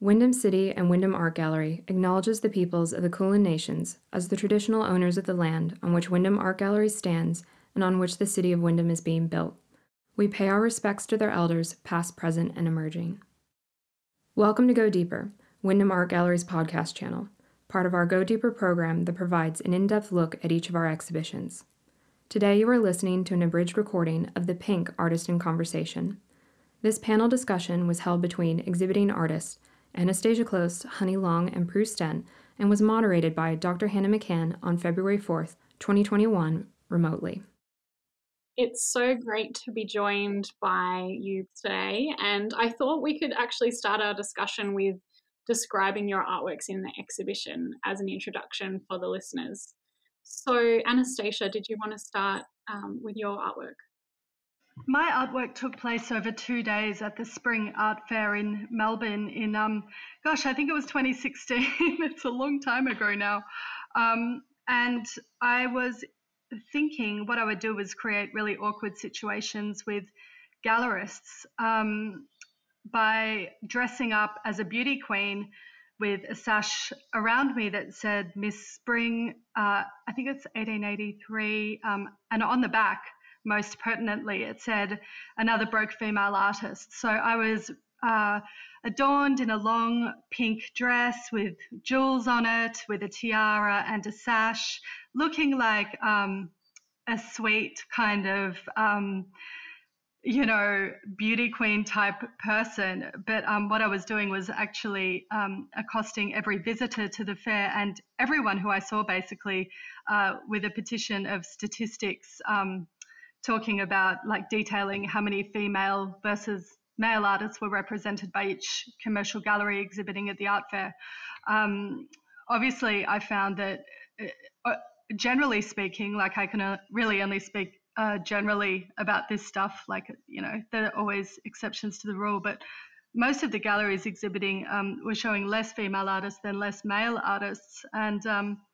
Wyndham City and Wyndham Art Gallery acknowledges the peoples of the Kulin Nations as the traditional owners of the land on which Wyndham Art Gallery stands and on which the city of Wyndham is being built. We pay our respects to their elders, past, present, and emerging. Welcome to Go Deeper, Wyndham Art Gallery's podcast channel, part of our Go Deeper program that provides an in-depth look at each of our exhibitions. Today you are listening to an abridged recording of the Pink Artist in Conversation. This panel discussion was held between exhibiting artists Anastasia Close, Honey Long, and Prue Stent, and was moderated by Dr. Hannah McCann on February 4th, 2021, remotely. It's so great to be joined by you today, and I thought we could actually start our discussion with describing your artworks in the exhibition as an introduction for the listeners. So, Anastasia, did you want to start with your artwork? My artwork took place over 2 days at the Spring Art Fair in Melbourne in, I think it was 2016. It's a long time ago now. And I was thinking what I would do was create really awkward situations with gallerists by dressing up as a beauty queen with a sash around me that said Miss Spring, I think it's 1883, and on the back, most pertinently, it said another broke female artist. So I was adorned in a long pink dress with jewels on it, with a tiara and a sash, looking like a sweet kind of, beauty queen type person. But what I was doing was actually accosting every visitor to the fair and everyone who I saw, basically, with a petition of statistics talking about, like, detailing how many female versus male artists were represented by each commercial gallery exhibiting at the art fair. Obviously, I found that generally speaking, like, I can really only speak generally about this stuff, like, there are always exceptions to the rule, but most of the galleries exhibiting were showing less female artists than less male artists. And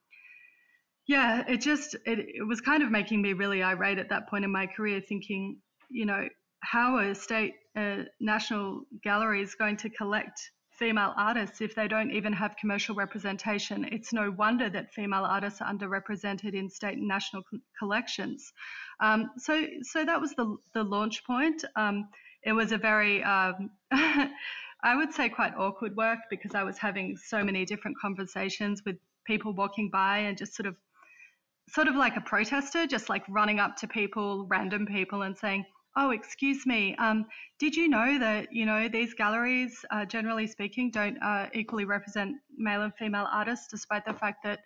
it was kind of making me really irate at that point in my career, thinking, how a state national gallery is going to collect female artists if they don't even have commercial representation. It's no wonder that female artists are underrepresented in state and national collections. So that was the launch point. It was a very, I would say, quite awkward work, because I was having so many different conversations with people walking by and just sort of like a protester, just like running up to people, random people, and saying, "Oh, excuse me, did you know that, these galleries, generally speaking, don't equally represent male and female artists, despite the fact that,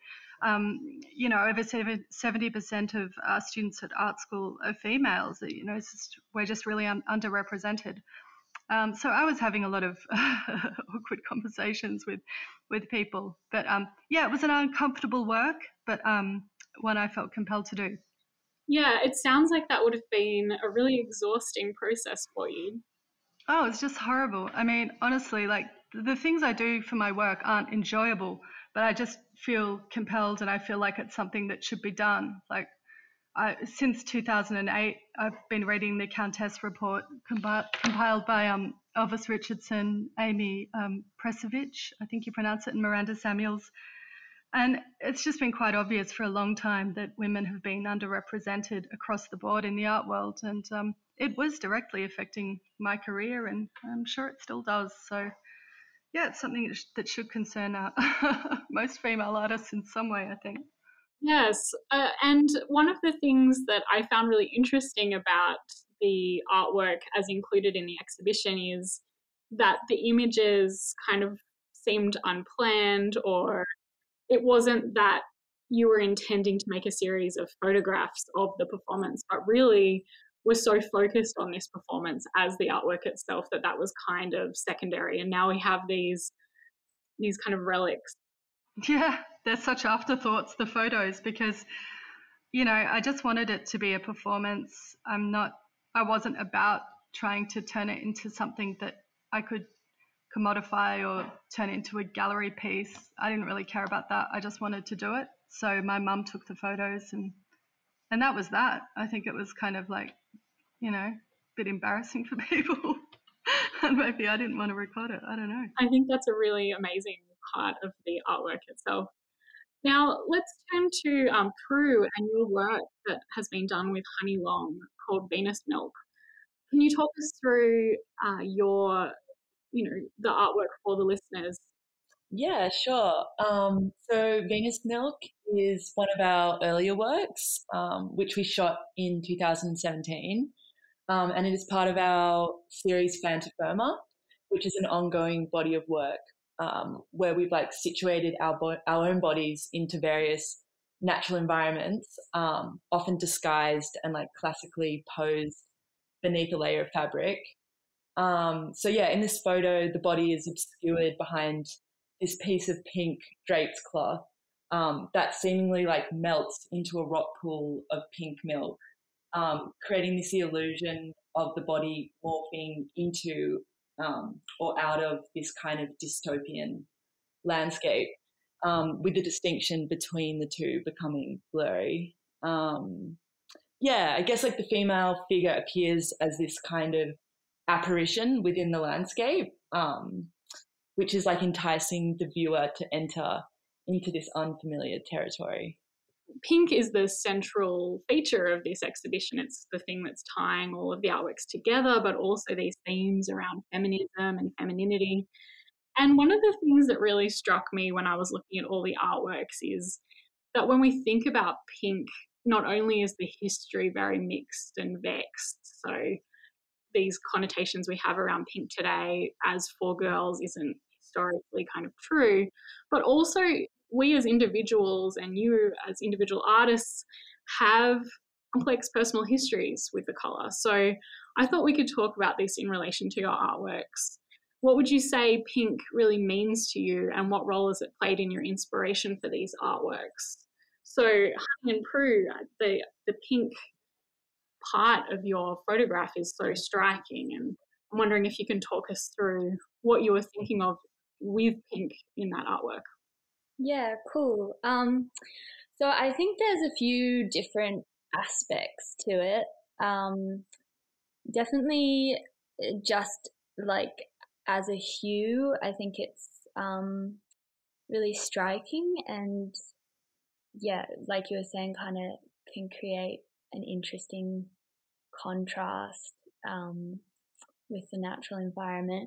over 70% of students at art school are females. We're just really underrepresented." So I was having a lot of awkward conversations with people. But it was an uncomfortable work, but one I felt compelled to do. Yeah, it sounds like that would have been a really exhausting process for you. Oh, it's just horrible. I mean, honestly, like, the things I do for my work aren't enjoyable, but I just feel compelled, and I feel like it's something that should be done. Like, since 2008, I've been reading the Countess Report compiled by Elvis Richardson, Amy Presovich, I think you pronounce it, and Miranda Samuels. And it's just been quite obvious for a long time that women have been underrepresented across the board in the art world. And it was directly affecting my career, and I'm sure it still does. So, it's something that should concern most female artists in some way, I think. Yes, and one of the things that I found really interesting about the artwork as included in the exhibition is that the images kind of seemed unplanned, or it wasn't that you were intending to make a series of photographs of the performance, but really were so focused on this performance as the artwork itself that was kind of secondary. And now we have these kind of relics. Yeah, they're such afterthoughts, the photos, because, I just wanted it to be a performance. I wasn't about trying to turn it into something that I could commodify or turn it into a gallery piece. I didn't really care about that. I just wanted to do it. So my mum took the photos, and that was that. I think it was kind of like, a bit embarrassing for people. I down. Maybe I didn't want to record it. I don't know. I think that's a really amazing part of the artwork itself. Now, let's turn to Prue and your work that has been done with Honey Long called Venus Milk. Can you talk us through the artwork for the listeners? Yeah, sure. So Venus Milk is one of our earlier works, which we shot in 2017. And it is part of our series Fantaferma, which is an ongoing body of work where we've situated our own bodies into various natural environments, often disguised and classically posed beneath a layer of fabric. So yeah, in this photo, the body is obscured behind this piece of pink draped cloth that seemingly melts into a rock pool of pink milk, creating this illusion of the body morphing into or out of this kind of dystopian landscape, with the distinction between the two becoming blurry. I guess the female figure appears as this kind of apparition within the landscape, which is enticing the viewer to enter into this unfamiliar territory. Pink is the central feature of this exhibition. It's the thing that's tying all of the artworks together, but also these themes around feminism and femininity. And one of the things that really struck me when I was looking at all the artworks is that when we think about pink, not only is the history very mixed and vexed, so these connotations we have around pink today as for girls isn't historically kind of true, but also we as individuals and you as individual artists have complex personal histories with the colour. So I thought we could talk about this in relation to your artworks. What would you say pink really means to you, and what role has it played in your inspiration for these artworks? So Honey and Prue, the pink part of your photograph is so striking, and I'm wondering if you can talk us through what you were thinking of with pink in that artwork. Yeah, cool. So I think there's a few different aspects to it. Definitely just as a hue, I think it's really striking, and yeah, like you were saying, kind of can create an interesting contrast with the natural environment.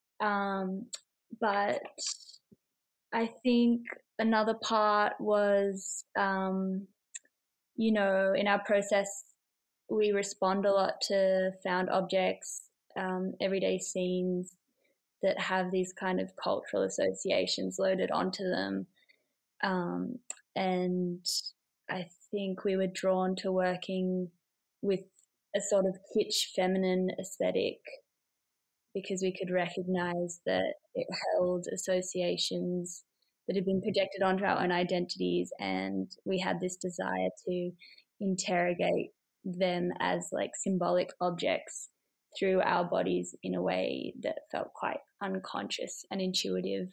But I think another part was, in our process, we respond a lot to found objects, everyday scenes that have these kind of cultural associations loaded onto them. And I think we were drawn to working with a sort of kitsch feminine aesthetic because we could recognize that it held associations that had been projected onto our own identities, and we had this desire to interrogate them as symbolic objects through our bodies in a way that felt quite unconscious and intuitive.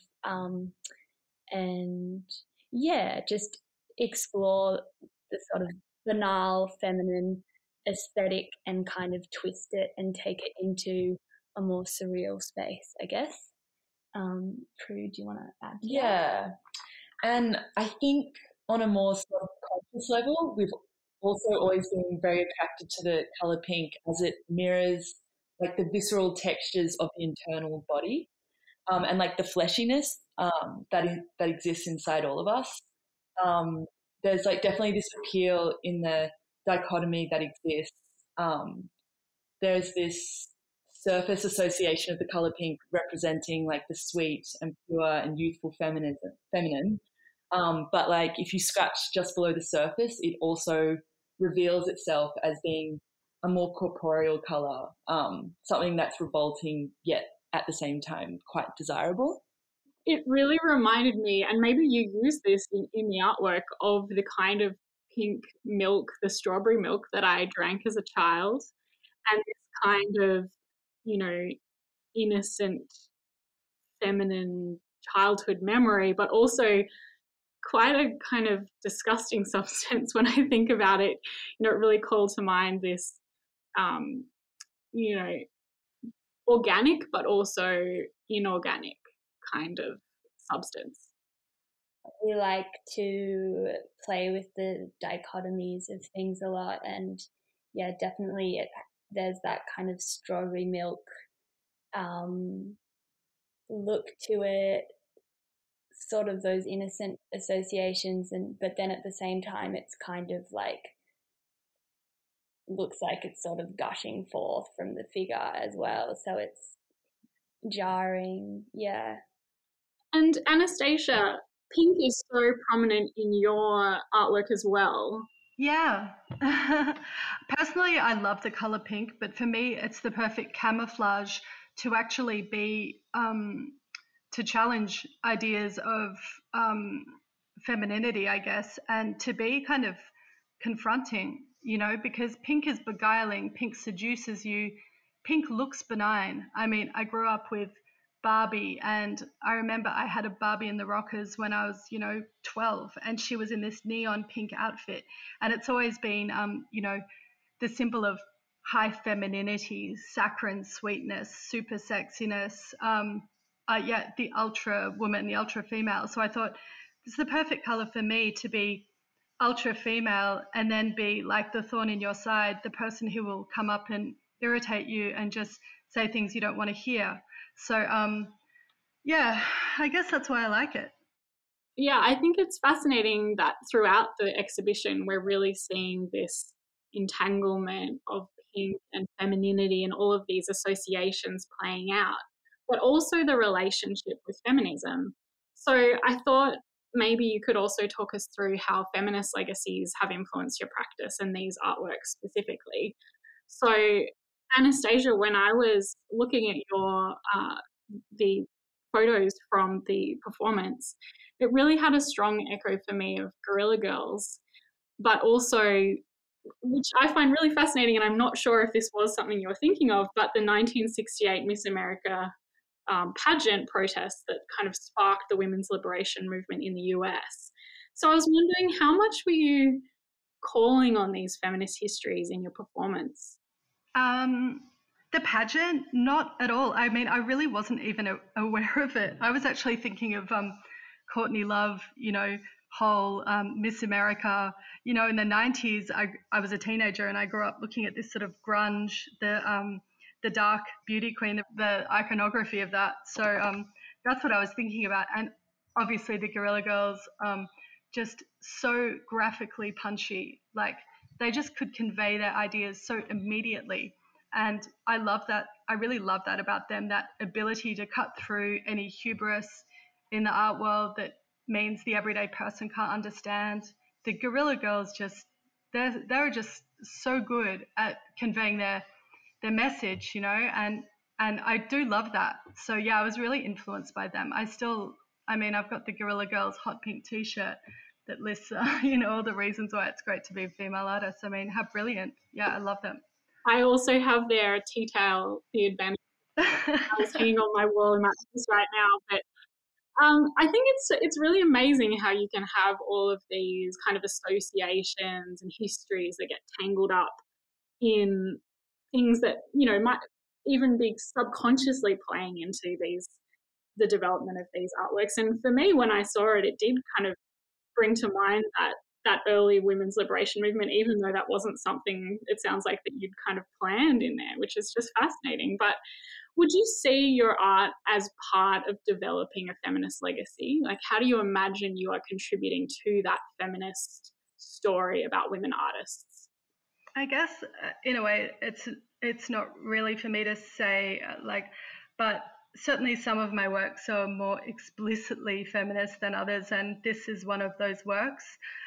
And yeah, just explore the sort of banal feminine aesthetic and kind of twist it and take it into a more surreal space, I guess. Prue, do you want to add to that? Yeah, and I think on a more sort of conscious level, we've also always been very attracted to the colour pink as it mirrors the visceral textures of the internal body, and the fleshiness that exists inside all of us. There's definitely this appeal in the dichotomy that exists. There's this surface association of the colour pink representing the sweet and pure and youthful feminine. But if you scratch just below the surface, it also reveals itself as being a more corporeal colour, something that's revolting yet at the same time quite desirable. It really reminded me, and maybe you use this in the artwork, of the kind of pink milk, the strawberry milk that I drank as a child, and this kind of, innocent, feminine childhood memory, but also quite a kind of disgusting substance when I think about it. It really called to mind this, organic but also inorganic kind of substance. We like to play with the dichotomies of things a lot, and yeah, definitely there's that kind of strawberry milk look to it, sort of those innocent associations, but then at the same time it's kind of like looks like it's sort of gushing forth from the figure as well, so it's jarring. Yeah. And Anastasia, pink is so prominent in your artwork as well. Yeah. Personally, I love the color pink, but for me, it's the perfect camouflage to actually be to challenge ideas of femininity, I guess, and to be kind of confronting, because pink is beguiling, pink seduces you, pink looks benign. I mean, I grew up with Barbie, and I remember I had a Barbie in the Rockers when I was, 12, and she was in this neon pink outfit, and it's always been, the symbol of high femininity, saccharine sweetness, super sexiness, the ultra woman, the ultra female. So I thought this is the perfect color for me to be ultra female and then be like the thorn in your side, the person who will come up and irritate you and just say things you don't want to hear. So, yeah, I guess that's why I like it. Yeah, I think it's fascinating that throughout the exhibition, we're really seeing this entanglement of pink and femininity and all of these associations playing out, but also the relationship with feminism. So I thought maybe you could also talk us through how feminist legacies have influenced your practice and these artworks specifically. So, Anastasia, when I was looking at your the photos from the performance, it really had a strong echo for me of Guerrilla Girls, but also, which I find really fascinating, and I'm not sure if this was something you were thinking of, but the 1968 Miss America pageant protest that kind of sparked the women's liberation movement in the US. So I was wondering, how much were you calling on these feminist histories in your performance? The pageant, not at all. I mean, I really wasn't even aware of it. I was actually thinking of Courtney Love, whole Miss America. In the 90s, I was a teenager and I grew up looking at this sort of grunge, the dark beauty queen, the iconography of that. So that's what I was thinking about. And obviously the Guerrilla Girls, just so graphically punchy, like they just could convey their ideas so immediately. And I love that. I really love that about them, that ability to cut through any hubris in the art world that means the everyday person can't understand. The Guerrilla Girls they're just so good at conveying their message, and I do love that. So yeah, I was really influenced by them. I've got the Guerrilla Girls hot pink t-shirt that lists all the reasons why it's great to be a female artist. I mean, how brilliant. Yeah, I love them. I also have their tea towel, the advantage. I was hanging on my wall in my office right now, but I think it's really amazing how you can have all of these kind of associations and histories that get tangled up in things that might even be subconsciously playing into the development of these artworks. And for me, when I saw it, it did kind of bring to mind that early women's liberation movement, even though that wasn't something, it sounds like, that you'd kind of planned in there, which is just fascinating. But would you see your art as part of developing a feminist legacy? Like, how do you imagine you are contributing to that feminist story about women artists? I guess in a way, it's not really for me to say, but certainly some of my works are more explicitly feminist than others, and this is one of those works.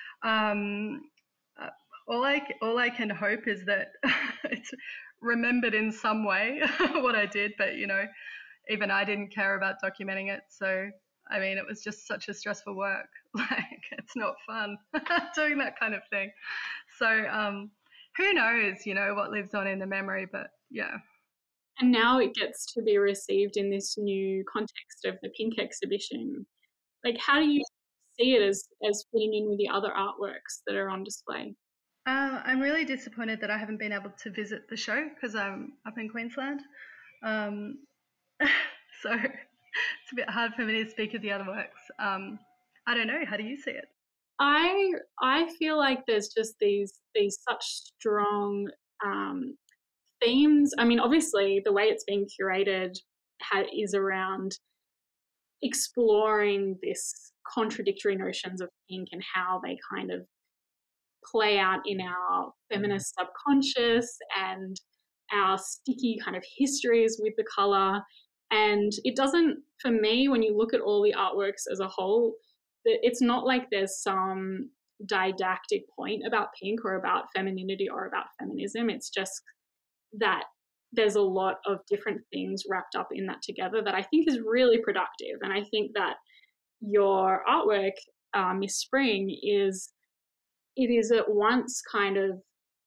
All I can hope is that it's remembered in some way what I did, but even I didn't care about documenting it. So I mean, it was just such a stressful work. Like, it's not fun doing that kind of thing. So who knows, what lives on in the memory, but yeah. And now it gets to be received in this new context of the Pink exhibition. Like, how do you see it as fitting in with the other artworks that are on display? I'm really disappointed that I haven't been able to visit the show because I'm up in Queensland. So it's a bit hard for me to speak of the other works. I don't know. How do you see it? I feel like there's just these such strong themes. I mean, obviously, the way it's being curated is around exploring this contradictory notions of pink and how they kind of play out in our feminist subconscious and our sticky kind of histories with the color. And it doesn't, for me, when you look at all the artworks as a whole, it's not like there's some didactic point about pink or about femininity or about feminism. It's just that there's a lot of different things wrapped up in that together that I think is really productive. And I think that your artwork, Miss Spring, it is at once kind of,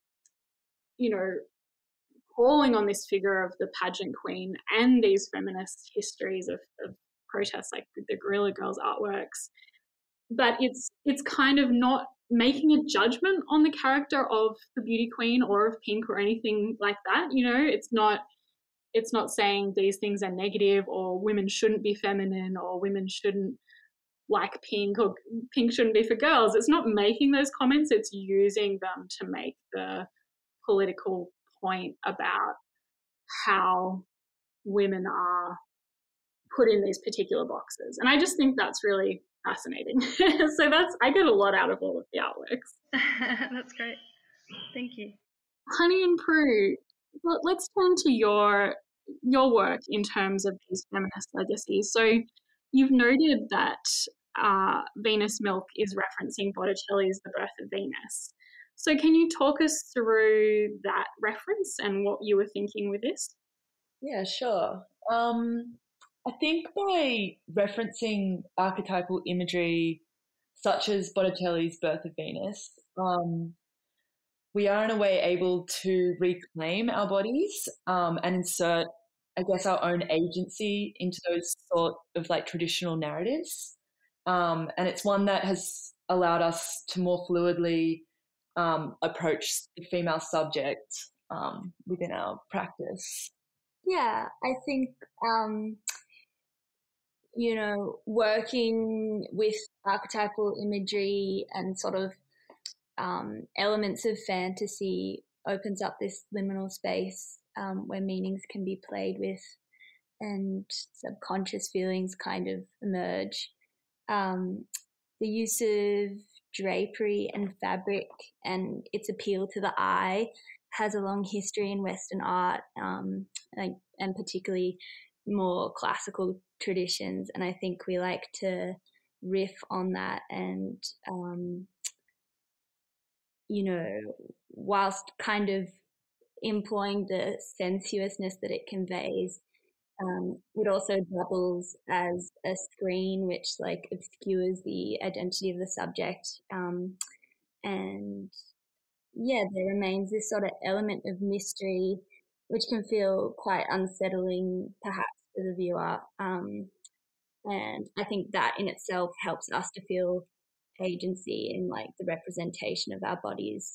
calling on this figure of the pageant queen and these feminist histories of protests like the Guerrilla Girls artworks. But it's kind of not making a judgment on the character of the beauty queen or of pink or anything like that. It's not saying these things are negative or women shouldn't be feminine or women shouldn't like pink or pink shouldn't be for girls. It's not making those comments. It's using them to make the political point about how women are put in these particular boxes. And I just think that's really fascinating. So I get a lot out of all of the artworks. That's great. Thank you. Honey and Prue, let's turn to your work in terms of these feminist legacies. So you've noted that Venus Milk is referencing Botticelli's The Birth of Venus. So can you talk us through that reference and what you were thinking with this? Yeah, sure. I think by referencing archetypal imagery such as Botticelli's Birth of Venus, we are in a way able to reclaim our bodies and insert, I guess, our own agency into those sort of like traditional narratives. And it's one that has allowed us to more fluidly approach the female subject within our practice. Yeah, I think, working with archetypal imagery and sort of elements of fantasy opens up this liminal space where meanings can be played with and subconscious feelings kind of emerge. The use of drapery and fabric and its appeal to the eye has a long history in Western art, and particularly more classical traditions. And I think we like to riff on that and, whilst kind of employing the sensuousness that it conveys, it also doubles as a screen which like obscures the identity of the subject. And yeah, there remains this sort of element of mystery which can feel quite unsettling perhaps for the viewer. And I think that in itself helps us to feel agency in like the representation of our bodies,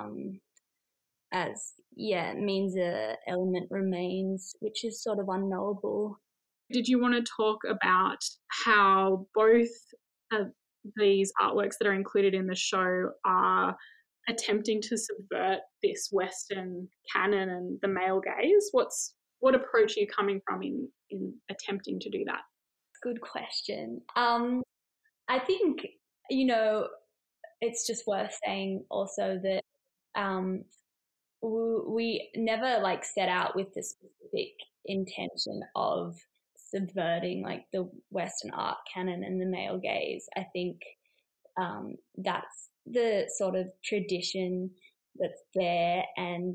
as means a element remains which is sort of unknowable. Did you want to talk about how both of these artworks that are included in the show are attempting to subvert this Western canon and the male gaze? What approach are you coming from in attempting to do that? Good question. I think, it's just worth saying also that we never like set out with the specific intention of subverting like the Western art canon and the male gaze. I think that's the sort of tradition that's there, and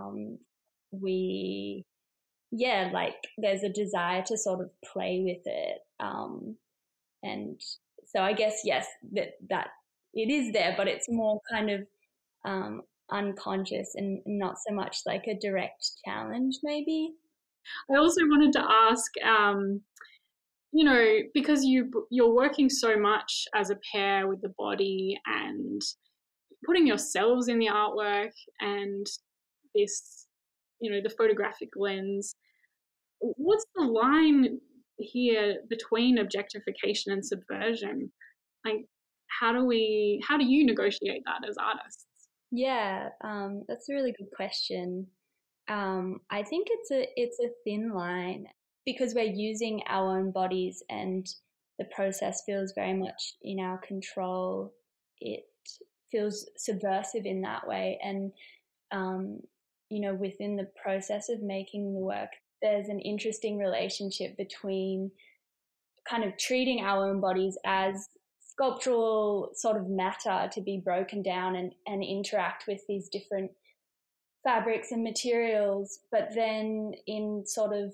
there's a desire to sort of play with it, and so I guess yes, that it is there, but it's more kind of unconscious and not so much like a direct challenge maybe. I also wanted to ask, because you're working so much as a pair with the body and putting yourselves in the artwork and this, the photographic lens, what's the line here between objectification and subversion? Like, how do you negotiate that as artists? Yeah, that's a really good question. I think it's a thin line because we're using our own bodies and the process feels very much in our control. It feels subversive in that way, and within the process of making the work, there's an interesting relationship between kind of treating our own bodies as sculptural sort of matter to be broken down and interact with these different fabrics and materials, but then in sort of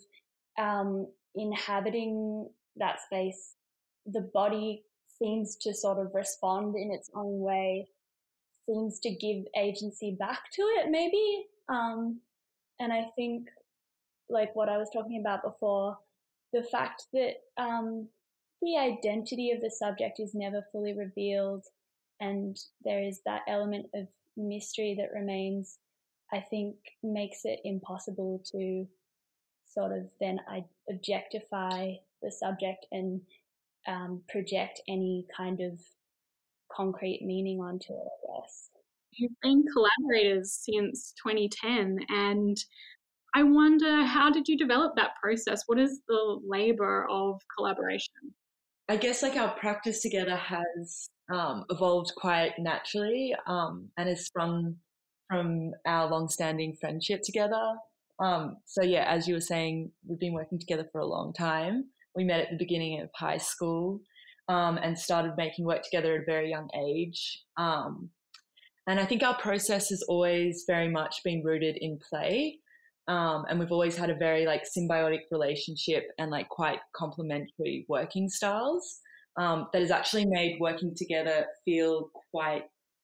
inhabiting that space, the body seems to sort of respond in its own way, seems to give agency back to it maybe. And I think, like what I was talking about before, the fact that the identity of the subject is never fully revealed and there is that element of mystery that remains, I think makes it impossible to sort of then objectify the subject and project any kind of concrete meaning onto it, I guess. You've been collaborators since 2010, and I wonder, how did you develop that process? What is the labor of collaboration? I guess like our practice together has evolved quite naturally and has sprung from our long-standing friendship together. So yeah, as you were saying, we've been working together for a long time. We met at the beginning of high school and started making work together at a very young age. And I think our process has always very much been rooted in play. And we've always had a very like symbiotic relationship and like quite complementary working styles that has actually made working together feel quite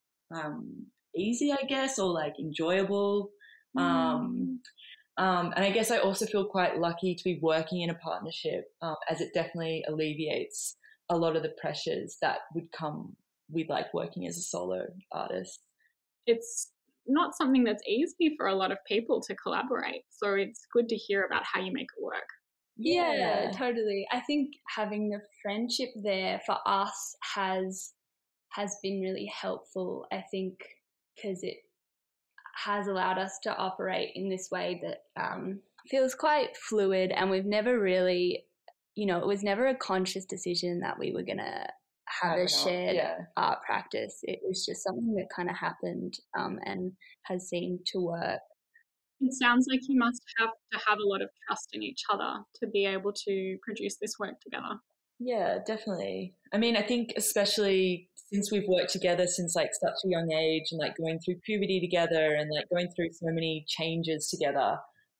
easy, I guess, or like enjoyable. And I guess I also feel quite lucky to be working in a partnership as it definitely alleviates a lot of the pressures that would come with like working as a solo artist. It's not something that's easy for a lot of people to collaborate. So it's good to hear about how you make it work. Yeah, totally. I think having the friendship there for us has been really helpful, I think, because it has allowed us to operate in this way that feels quite fluid, and we've never really, it was never a conscious decision that we were going to have a shared art practice. It was just something that kind of happened and has seemed to work. It sounds like you must have to have a lot of trust in each other to be able to produce this work together. Yeah, definitely. I mean, I think especially since we've worked together since like such a young age and like going through puberty together and like going through so many changes together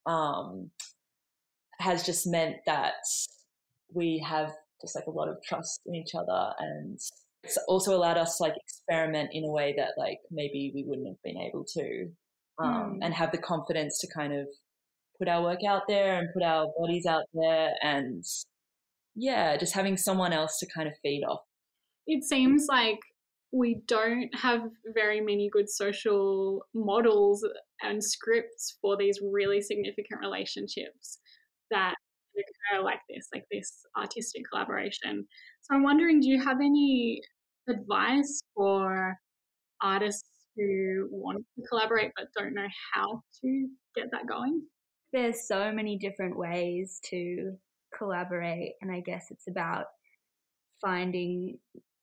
has just meant that we have just like a lot of trust in each other, and it's also allowed us to like experiment in a way that like maybe we wouldn't have been able to and have the confidence to kind of put our work out there and put our bodies out there, and yeah, just having someone else to kind of feed off. It seems like we don't have very many good social models and scripts for these really significant relationships that occur like this artistic collaboration. So I'm wondering, do you have any advice for artists who want to collaborate but don't know how to get that going? There's so many different ways to collaborate, and I guess it's about finding,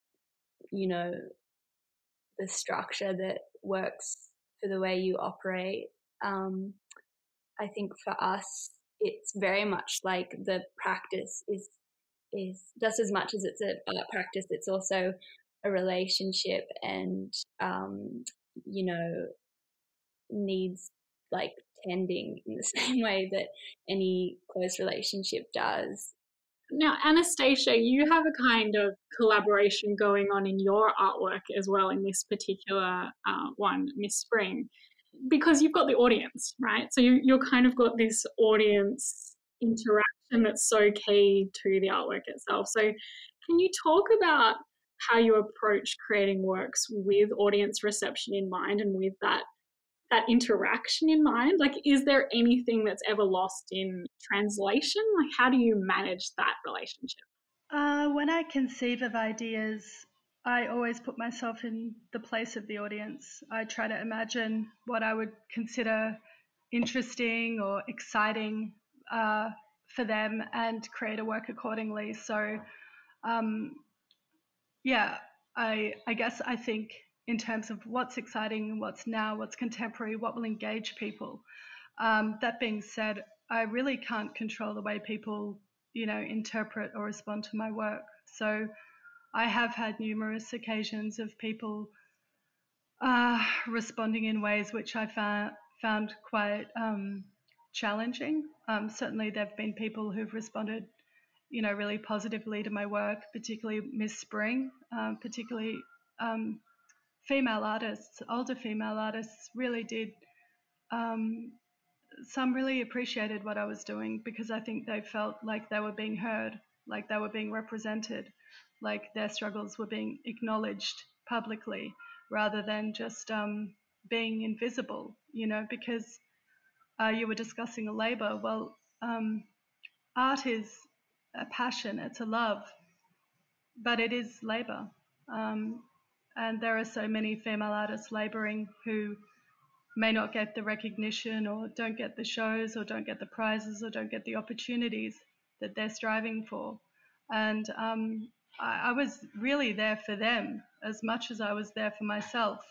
the structure that works for the way you operate. I think for us, it's very much like the practice is just as much as it's an art practice, it's also a relationship, and needs like tending in the same way that any close relationship does. Now, Anastasia, you have a kind of collaboration going on in your artwork as well in this particular one, Miss Spring, because you've got the audience, right? So you're kind of got this audience interaction that's so key to the artwork itself. So can you talk about how you approach creating works with audience reception in mind and with that that interaction in mind? Like, is there anything that's ever lost in translation? Like, how do you manage that relationship? When I conceive of ideas, I always put myself in the place of the audience. I try to imagine what I would consider interesting or exciting for them and create a work accordingly. So, yeah, I guess I think in terms of what's exciting, what's now, what's contemporary, what will engage people. That being said, I really can't control the way people, interpret or respond to my work. So I have had numerous occasions of people responding in ways which I found quite challenging. Certainly, there have been people who've responded, really positively to my work, particularly Miss Spring, particularly female artists, older female artists, really did. Some really appreciated what I was doing because I think they felt like they were being heard, like they were being represented, like their struggles were being acknowledged publicly rather than just being invisible, because you were discussing a labour. Well, art is a passion, it's a love, but it is labour. And there are so many female artists labouring who may not get the recognition or don't get the shows or don't get the prizes or don't get the opportunities that they're striving for. And I was really there for them as much as I was there for myself.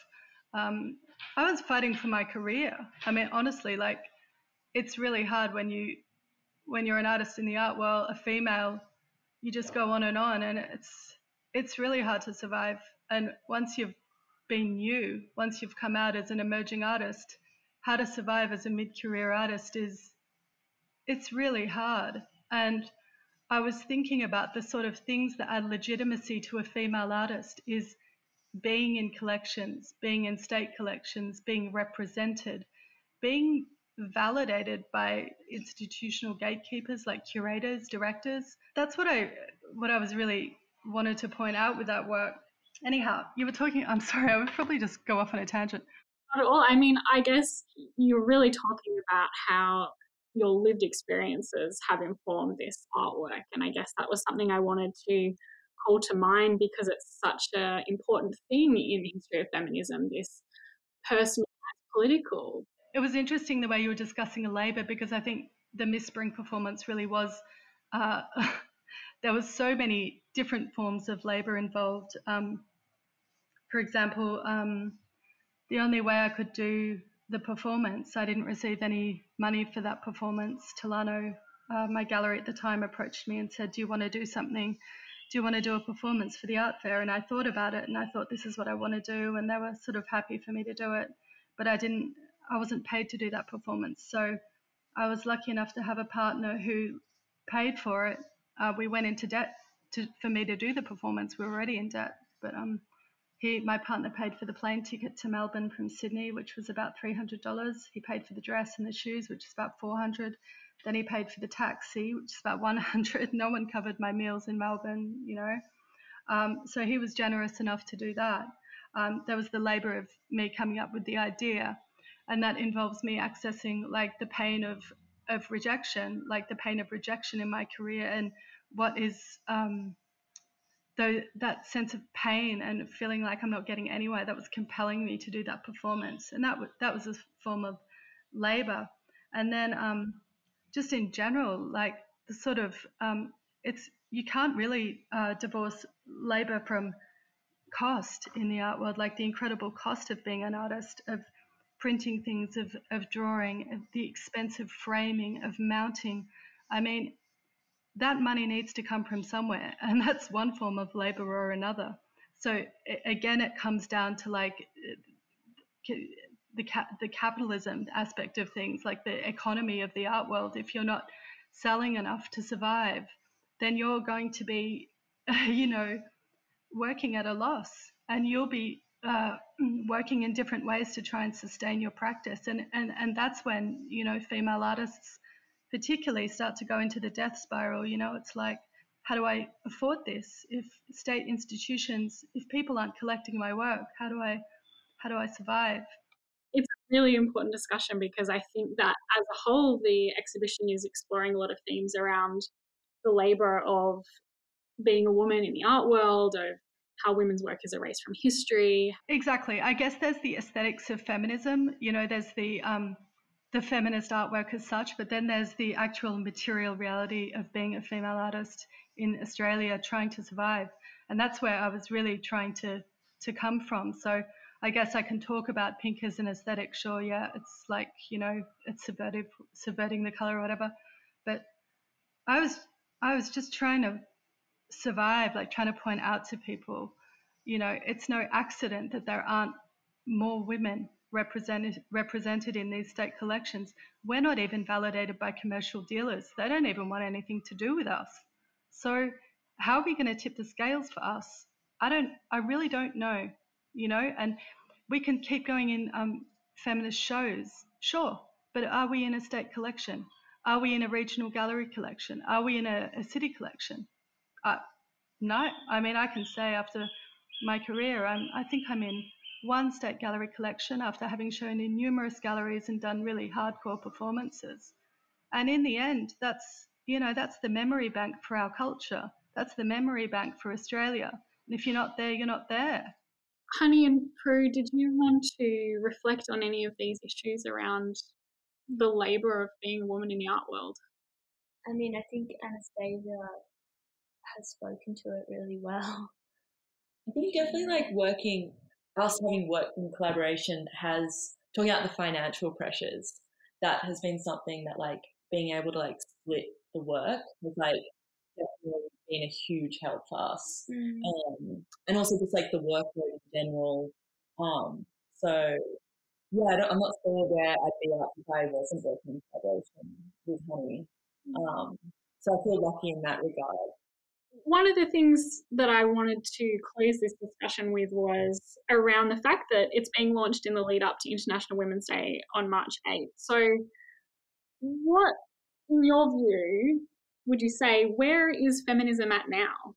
I was fighting for my career. I mean, honestly, like, it's really hard when you're an artist in the art world, a female, you just go on, and it's really hard to survive. And once you've once you've come out as an emerging artist, how to survive as a mid-career artist it's really hard. And I was thinking about the sort of things that add legitimacy to a female artist is being in collections, being in state collections, being represented, being validated by institutional gatekeepers like curators, directors. That's what I was really wanted to point out with that work. Anyhow, you were talking, I'm sorry, I would probably just go off on a tangent. Not at all. I mean, I guess you're really talking about how your lived experiences have informed this artwork. And I guess that was something I wanted to call to mind because it's such an important thing in the history of feminism, this personal and political. It was interesting the way you were discussing a labour because I think the Miss Spring performance really was, there was so many different forms of labour involved. For example, the only way I could do the performance, I didn't receive any money for that performance. Tilano, my gallery at the time, approached me and said, do you want to do something? Do you want to do a performance for the art fair? And I thought about it and I thought, this is what I want to do. And they were sort of happy for me to do it. But I wasn't paid to do that performance. So I was lucky enough to have a partner who paid for it. We went into debt for me to do the performance. We were already in debt, but my partner paid for the plane ticket to Melbourne from Sydney, which was about $300. He paid for the dress and the shoes, which is about $400. Then he paid for the taxi, which is about $100. No one covered my meals in Melbourne, So he was generous enough to do that. There was the labour of me coming up with the idea, and that involves me accessing like the pain of rejection, like the pain of rejection in my career, and what is that sense of pain and feeling like I'm not getting anywhere, that was compelling me to do that performance. And that was a form of labor. And then just in general, like the sort of, you can't really divorce labor from cost in the art world, like the incredible cost of being an artist, of printing things, of drawing, of the expensive framing, of mounting. I mean, that money needs to come from somewhere, and that's one form of labor or another. So again, it comes down to like the capitalism aspect of things, like the economy of the art world. If you're not selling enough to survive, then you're going to be, working at a loss, and you'll be working in different ways to try and sustain your practice. And that's when, female artists particularly start to go into the death spiral. It's like, how do I afford this? If state institutions, if people aren't collecting my work, how do I survive? It's really important discussion, because I think that as a whole, the exhibition is exploring a lot of themes around the labour of being a woman in the art world, of how women's work is erased from history. Exactly. I guess there's the aesthetics of feminism. There's the feminist artwork as such, but then there's the actual material reality of being a female artist in Australia trying to survive. And that's where I was really trying to come from. So I guess I can talk about pink as an aesthetic. Sure, yeah, it's like, it's subverting the color or whatever. But I was just trying to survive, like trying to point out to people, it's no accident that there aren't more women represented in these state collections. We're not even validated by commercial dealers. They don't even want anything to do with us. So how are we going to tip the scales for us? I really don't know, and we can keep going in feminist shows, sure, but are we in a state collection? Are we in a regional gallery collection? Are we in a city collection? No, I mean, I can say after my career, I think I'm in one state gallery collection after having shown in numerous galleries and done really hardcore performances. And in the end, that's the memory bank for our culture. That's the memory bank for Australia. And if you're not there, you're not there. Honey and Prue, did you want to reflect on any of these issues around the labour of being a woman in the art world? I mean, I think Anastasia has spoken to it really well. I think definitely like having worked in collaboration has, talking about the financial pressures, that has been something that like being able to like split the work has like definitely been a huge help for us. And also just like the workload in general. So yeah, I'm not sure where I'd be at if I wasn't working in collaboration with Honey. So I feel lucky in that regard. One of the things that I wanted to close this discussion with was around the fact that it's being launched in the lead up to International Women's Day on March 8th. So what, in your view, would you say, where is feminism at now?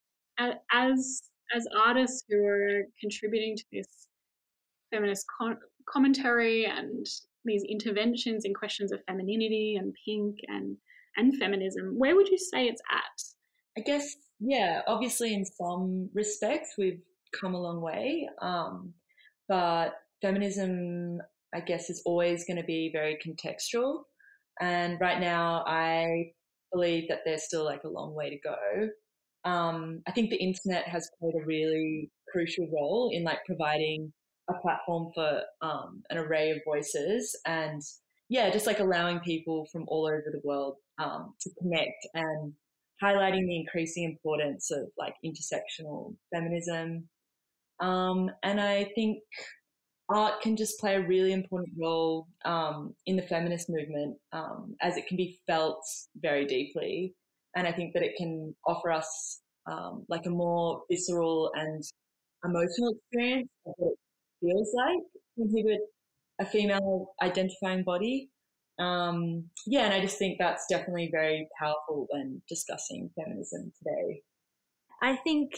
As artists who are contributing to this feminist commentary and these interventions in questions of femininity and pink and feminism, where would you say it's at? I guess, yeah, obviously in some respects we've come a long way, but feminism, I guess, is always going to be very contextual. And right now I believe that there's still like a long way to go. I think the internet has played a really crucial role in like providing a platform for an array of voices, and yeah, just like allowing people from all over the world to connect, and highlighting the increasing importance of like intersectional feminism. And I think art can just play a really important role in the feminist movement, as it can be felt very deeply. And I think that it can offer us like a more visceral and emotional experience of what it feels like to inhabit a female identifying body. Yeah, and I just think that's definitely very powerful when discussing feminism today. I think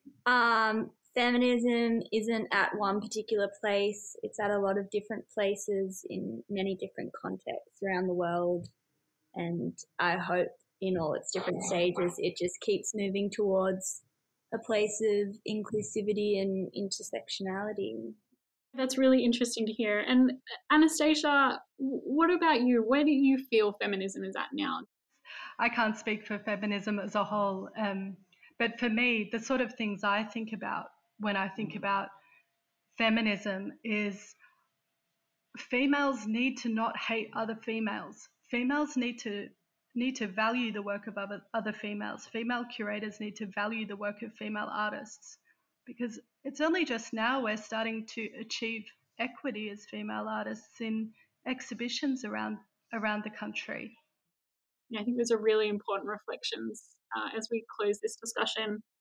feminism isn't at one particular place. It's at a lot of different places in many different contexts around the world. And I hope in all its different stages, it just keeps moving towards a place of inclusivity and intersectionality. That's really interesting to hear. And Anastasia, what about you? Where do you feel feminism is at now? I can't speak for feminism as a whole, but for me, the sort of things I think about when I think about feminism is females need to not hate other females. Females need to value the work of other females. Female curators need to value the work of female artists, because it's only just now we're starting to achieve equity as female artists in exhibitions around the country. Yeah, I think those are really important reflections as we close this discussion.